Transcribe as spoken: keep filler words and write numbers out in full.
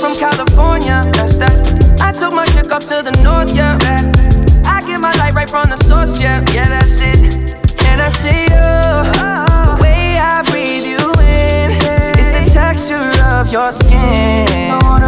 from California. That's that. I took my chick up to the north, yeah. I get my light right from the source, yeah. Yeah, that's it. And I see you, the way I breathe you in. It's the texture of your skin. I wanna